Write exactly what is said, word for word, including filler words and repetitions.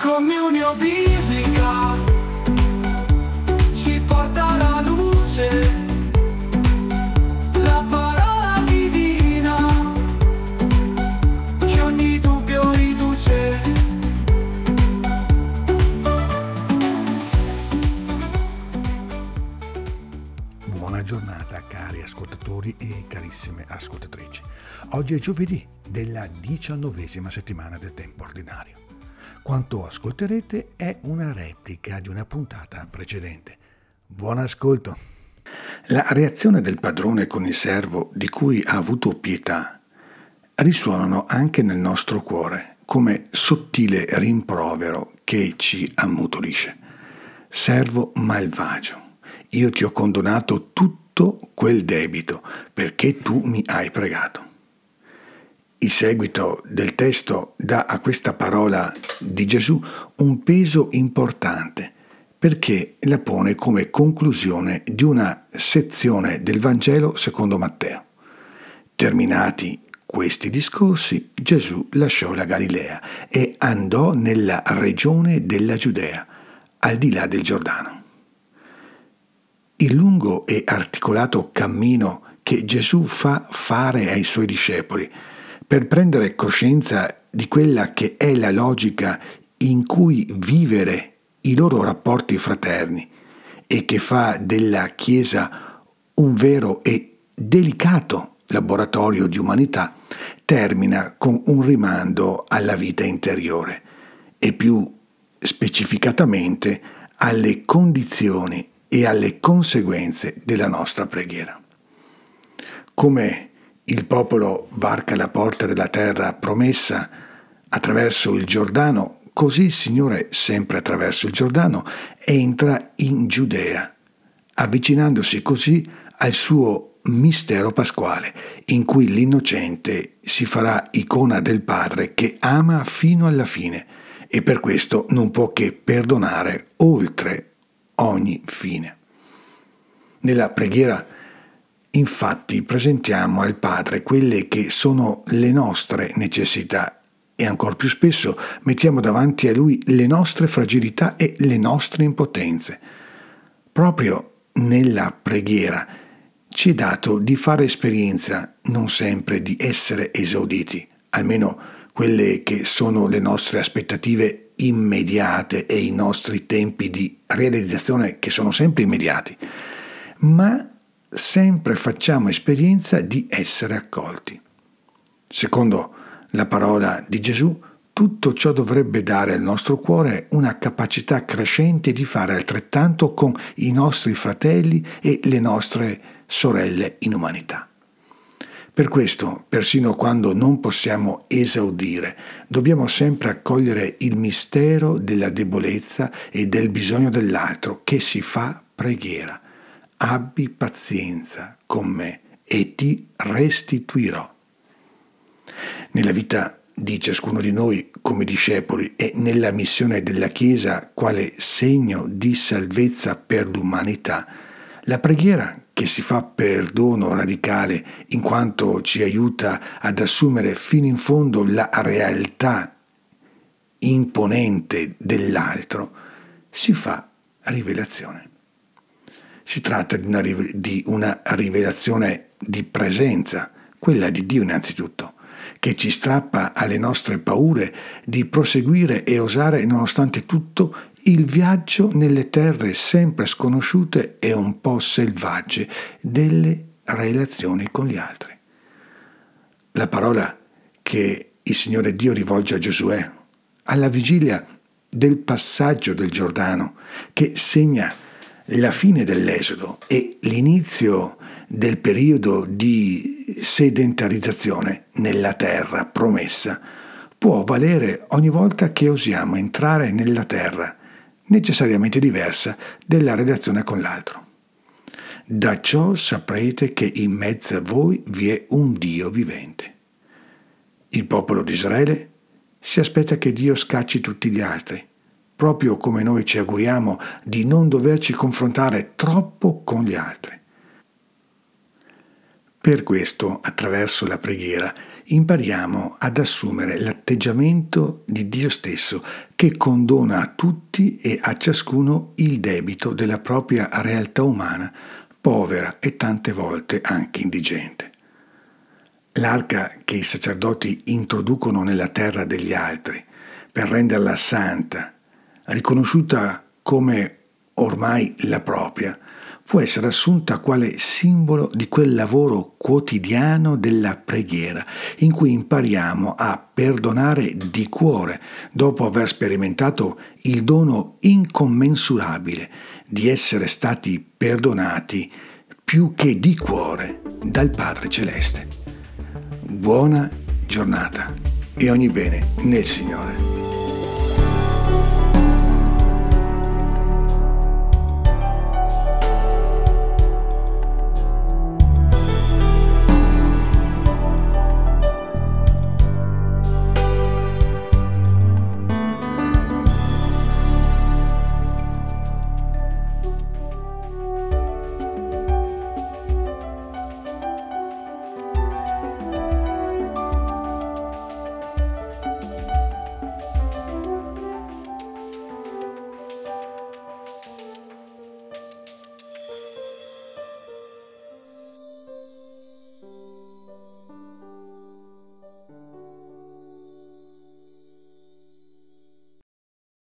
Comunione biblica ci porta alla luce, la parola divina che ogni dubbio riduce. Buona giornata cari ascoltatori e carissime ascoltatrici. Oggi è giovedì della diciannovesima settimana del tempo ordinario. Quanto ascolterete è una replica di una puntata precedente. Buon ascolto. La reazione del padrone con il servo di cui ha avuto pietà risuonano anche nel nostro cuore come sottile rimprovero che ci ammutolisce. Servo malvagio, io ti ho condonato tutto quel debito perché tu mi hai pregato. Il seguito del testo dà a questa parola di Gesù un peso importante perché la pone come conclusione di una sezione del Vangelo secondo Matteo. Terminati questi discorsi, Gesù lasciò la Galilea e andò nella regione della Giudea, al di là del Giordano. Il lungo e articolato cammino che Gesù fa fare ai suoi discepoli per prendere coscienza di quella che è la logica in cui vivere i loro rapporti fraterni e che fa della Chiesa un vero e delicato laboratorio di umanità, termina con un rimando alla vita interiore e più specificatamente alle condizioni e alle conseguenze della nostra preghiera. Come il popolo varca la porta della terra promessa attraverso il Giordano, così il Signore, sempre attraverso il Giordano, entra in Giudea, avvicinandosi così al suo mistero pasquale, in cui l'innocente si farà icona del Padre che ama fino alla fine e per questo non può che perdonare oltre ogni fine. Nella preghiera infatti presentiamo al Padre quelle che sono le nostre necessità e ancor più spesso mettiamo davanti a Lui le nostre fragilità e le nostre impotenze. Proprio nella preghiera ci è dato di fare esperienza non sempre di essere esauditi, almeno quelle che sono le nostre aspettative immediate e i nostri tempi di realizzazione che sono sempre immediati, ma sempre facciamo esperienza di essere accolti. Secondo la parola di Gesù, tutto ciò dovrebbe dare al nostro cuore una capacità crescente di fare altrettanto con i nostri fratelli e le nostre sorelle in umanità. Per questo, persino quando non possiamo esaudire, dobbiamo sempre accogliere il mistero della debolezza e del bisogno dell'altro che si fa preghiera. Abbi pazienza con me e ti restituirò. Nella vita di ciascuno di noi come discepoli e nella missione della Chiesa quale segno di salvezza per l'umanità, la preghiera che si fa perdono radicale in quanto ci aiuta ad assumere fino in fondo la realtà imponente dell'altro, si fa rivelazione. Si tratta di una, di una rivelazione di presenza, quella di Dio innanzitutto, che ci strappa alle nostre paure di proseguire e osare nonostante tutto il viaggio nelle terre sempre sconosciute e un po' selvagge delle relazioni con gli altri. La parola che il Signore Dio rivolge a Giosuè alla vigilia del passaggio del Giordano, che segna la fine dell'Esodo e l'inizio del periodo di sedentarizzazione nella terra promessa, può valere ogni volta che osiamo entrare nella terra, necessariamente diversa della relazione con l'altro. Da ciò saprete che in mezzo a voi vi è un Dio vivente. Il popolo di Israele si aspetta che Dio scacci tutti gli altri, proprio come noi ci auguriamo di non doverci confrontare troppo con gli altri. Per questo, attraverso la preghiera, impariamo ad assumere l'atteggiamento di Dio stesso, che condona a tutti e a ciascuno il debito della propria realtà umana, povera e tante volte anche indigente. L'arca che i sacerdoti introducono nella terra degli altri per renderla santa, riconosciuta come ormai la propria, può essere assunta quale simbolo di quel lavoro quotidiano della preghiera, in cui impariamo a perdonare di cuore, dopo aver sperimentato il dono incommensurabile di essere stati perdonati più che di cuore dal Padre Celeste. Buona giornata e ogni bene nel Signore.